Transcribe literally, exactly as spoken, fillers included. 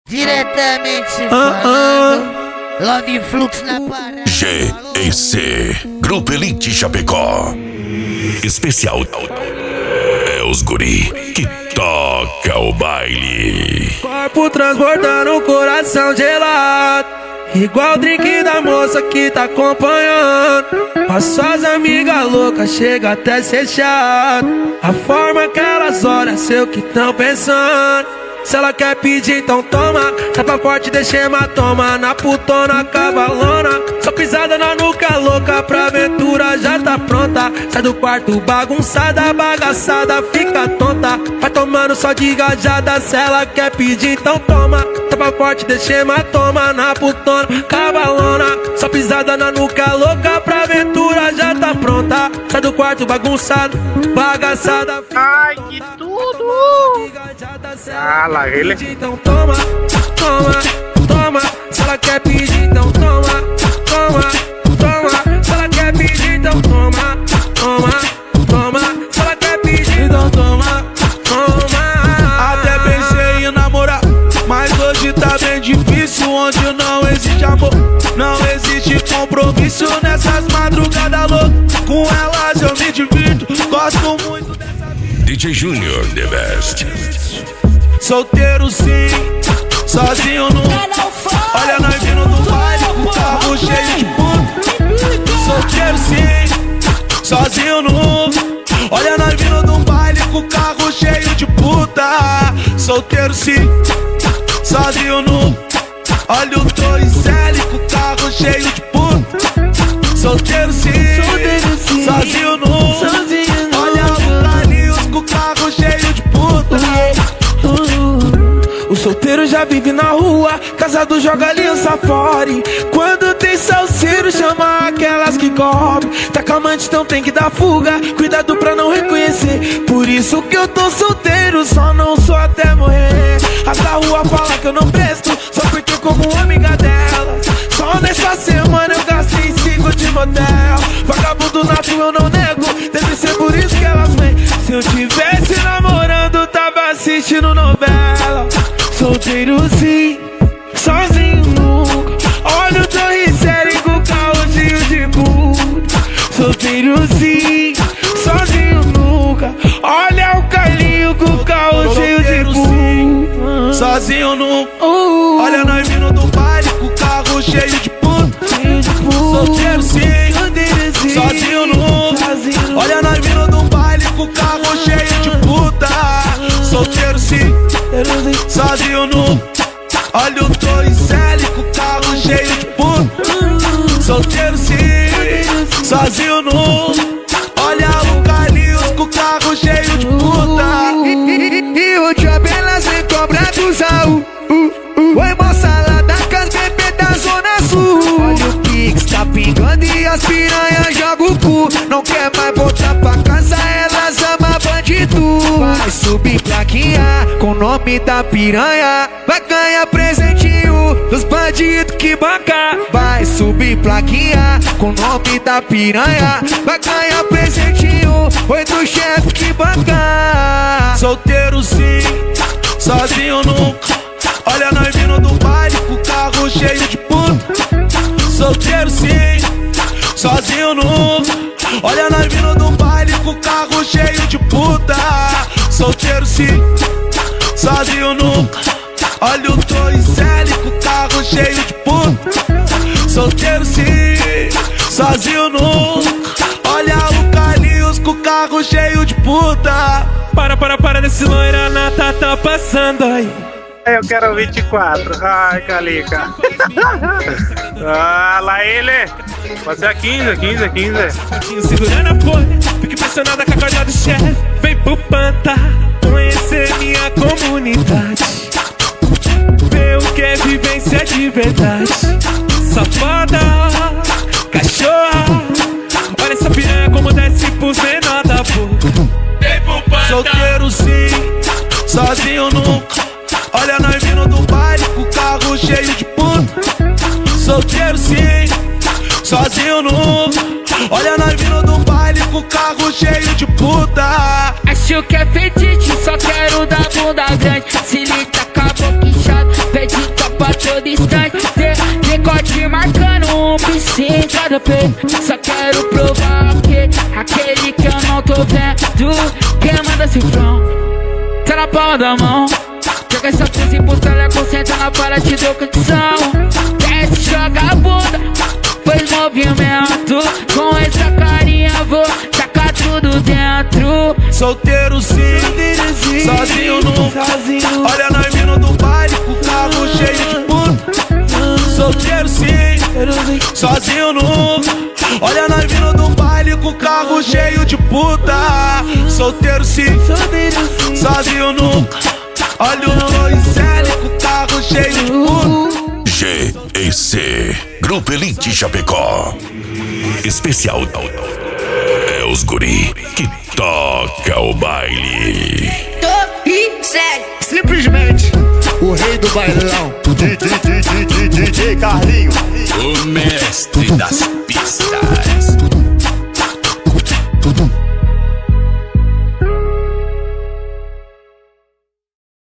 Diretamente falando, Love Flux na parada. G E C Grupo Elite Chapecó. Especial é os guri que toca o baile. Corpo transbordando o coração gelado, igual o drink da moça que tá acompanhando. Mas suas amigas loucas chega até ser chato. A forma que elas olham, sei o que tão pensando. Se ela quer pedir, então toma. Tapa forte, deixa hematoma. Na putona, cavalona. Só pisada na nuca louca, pra aventura já tá pronta. Sai do quarto bagunçada, bagaçada, fica tonta. Vai tomando só de gajada. Se ela quer pedir, então toma. Tapa forte, deixa hematoma. Na putona, cavalona. Só pisada na nuca louca, pra aventura já tá pronta. Sai do quarto bagunçado, bagaçada. Ai, que tudo! Ah, lá ele. Então toma, toma, toma. Se ela quer pedir, então toma, toma, toma. Se ela quer pedir, então toma, toma, toma. Se ela quer pedir, então toma, toma. Até pensei em namorar, mas hoje tá bem difícil. Onde não existe amor, não existe compromisso. Nessas madrugadas loucas, com elas eu me divirto. Gosto muito dessa vida. D J Junior The Best. Solteiro sim, sozinho no. Olha nós vindo do baile com o carro cheio de puta. Solteiro sim, sozinho no. Olha nós vindo do baile com o carro cheio de puta. Solteiro sim, sozinho no. Olha o dois L com o carro cheio de puta. Solteiro sim, sozinho no. Olha o Daniels com o carro cheio de puta. O solteiro já vive na rua, casado joga aliança fora. Quando tem salseiro, chama aquelas que cobram. Tá calmante, então tem que dar fuga. Cuidado pra não reconhecer. Por isso que eu tô solteiro, só não sou até morrer. As da rua fala que eu não presto, só porque como amiga dela. Só nessa semana eu gastei cinco de motel. Vagabundo nato eu não nego, deve ser por isso que elas vêm. Se eu tivesse namorando, tava assistindo novela. Solteiro sim, sozinho nunca. Olha o Torricelli com o carro cheio de puta. Solteiro sim, sozinho nunca. Olha o Carlinho com o carro cheio de puta. Sozinho nunca. Olha nós vindo do baile com o carro cheio de puta. Solteiro sim, sozinho nunca. Olha nós vindo do baile com o carro cheio de puta. Solteiro sim, sozinho no. Olha o dois L com o carro cheio de puta. Solteiro sim, sozinho no. Olha o Carlinhos com o carro cheio de puta. E o job ela sem cobra do Zaú. Oi moçada com as bebês da Zona Sul. Olha o Pix tá pingando e as piranhas jogam o cu. Não quer mais voltar pra casa, elas amam bandido. Vai subir plaquinha com o nome da piranha. Vai ganhar presentinho dos bandidos que bancar. Vai subir plaquinha com o nome da piranha. Vai ganhar presentinho, oi do chefe que bancar. Solteiro sim, sozinho nunca. Olha nós vindo do baile com o carro cheio de puta. Solteiro sim, sozinho nunca. Olha nós vindo do baile com o carro cheio de puta. Solteiro sim, sozinho nunca. Olha o dois L com o carro cheio de puta. Solteiro sim, sozinho nunca. Olha o Carlinhos com o carro cheio de puta. Para, para, para desse loira, nata tá passando aí. Eu quero vinte e quatro. Ai, Calica. Ah, lá ele. Pode ser a quinze, quinze, quinze. Segurando a folha, fico impressionada com a corda do chefe. Vem pro Panta conhecer minha comunidade. Ver o que é vivência de verdade. Safada, cachorra. Olha essa piranha como desce pros menor da boca. Vem pro Panta. Solteiro sim, sozinho nunca. Olha nós vindo do baile com o carro cheio de puta. Solteiro sim, sozinho nunca. Olha nós vindo do baile com o carro cheio de puta. Acho que é fetiche, só quero dar bunda grande. Se lhe tá com a boca inchada, pede tropa todo instante. De, decote marcando um piscina em cada peito. Só quero provar o que aquele que eu não tô vendo. Quem manda cifrão, tá na palma da mão. Joga essa coisa em bustalha, concentra na para te dou condição. Desce, joga a bunda, faz movimento. Com essa carinha vou tacar tudo dentro. Solteiro sim, sozinho nunca. Olha nós vindo do baile com o carro cheio de puta. Solteiro sim, sozinho nunca. Olha nós vindo do baile com o carro cheio de puta. Solteiro sim, sozinho nunca. Olha o dois L com o carro cheio de puta. G E C Grupo Elite Chapecó. Especial é os guri que toca o baile. Tô e sério. Simplesmente o rei do bailão, D J Carlinho, o mestre das pistas.